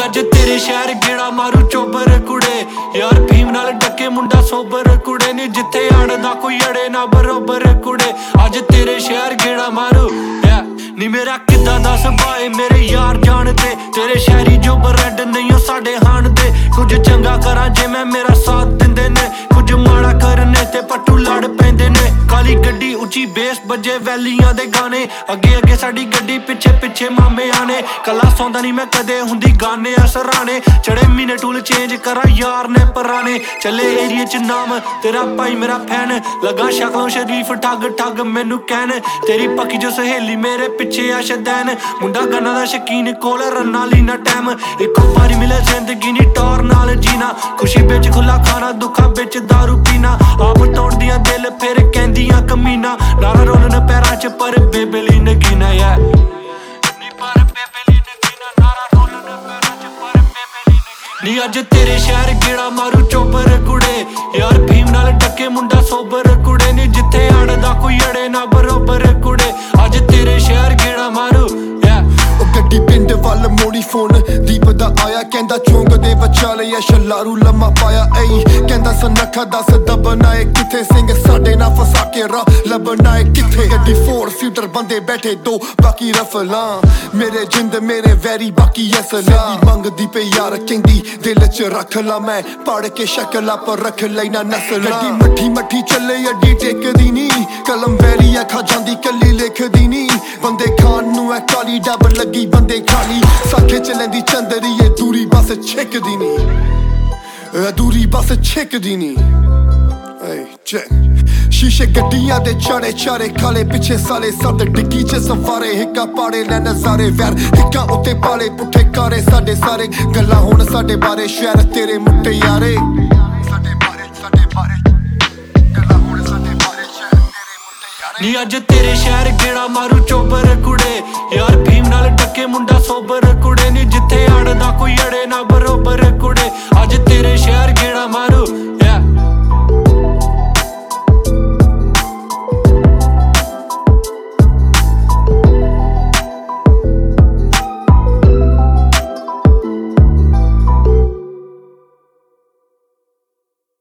अज तेरे शहर गेड़ा मारू चोबर कुड़े यार भीम नाल डके मुंडा सोबर कुड़े नी जिथे आड़दा कोई अड़े ना बरोबर कुड़े अज तेरे शहर गेड़ा मारू नी मेरा किदा दस भाए मेरे यार जानते तेरे शहरी जो ब्रेड नहीं हो साडे हान दे कुछ चंगा करा जे मैं मेरा साथ दिंदे ने कुछ माड़ा करने ते पट्टू लड़ पैंदे ने काली गड्डी उची बेस बजे वैलियां दे गाने अगे अगे साडी गड्डी पिछे पिछे मामे आने कला सौंदा नहीं मैं कदे हुंदी गाने असराने चढ़े मीने टूल चेंज करा यार ने पराने चले एरिया च नाम तेरा भाई मेरा फैन लगा शक्लों शरीफ ठग ठग मैनू कहन तेरी पक्की जो सहेली मेरे पिछे आ शदैन मुंडा गन्ना दा शकीन कोल रन्ना लीना टैम इको बारी मिले जिंदगी नी टौर नाल जीना खुशी बिच खुला खाना दुखा बिच दारू पीना आप तोड़दियां दिल फिर कहंदियां कमीना नारा रोलन पैरां च पर बेबेली नगीना नी अज तेरे शहर गेड़ा मारू चोबर कुड़े यार भीम नाल डके मुंडा सोबर कुड़े नी जिथे आड़दा कोई अड़े ना बरोबर कुड़े अज तेरे शहर गेड़ा मारू गड्डी पिंड वल मोड़ी फोन दीप दा आया कहंदा चौंक दे विचाले ऐ शलारू लम्मा पाया ऐ कहंदा सनखा दस दबना है किथे सिंह साडे ना फसा के राह लबना है किथे गड्डी 4 सीटर बंदे बैठे दो बाकी रफला मेरे जिंद मेरे वैरी बाकी असला मंगदी पे यार कहंदी दिल च रख ला मैं पढ़ के शक्ला पर रख लेना नस्ल गड्डी मठी मठी चले अड्डी टेकदी नी कलम वैली खा जांदी कली लिखदी नी बंदे खान नू है काली डब लगी बंदे खाली साखे च लैंदी चंदरी ये दूरी बस छिकदी नी दूरी बस छिकदी नी शीशे गड्डियां दे चारे चारे खाले पिछे साले सद डिग्गी च सवारे हिक्का पाड़े लै नजारे वैर हिक्का उत्ते पाले पुट्ठे कारे साडे सारे गल्लां होण साडे बारे शहर तेरे मुट्टे यारे नी अज तेरे शहर गेड़ा मारू चोबर कुड़े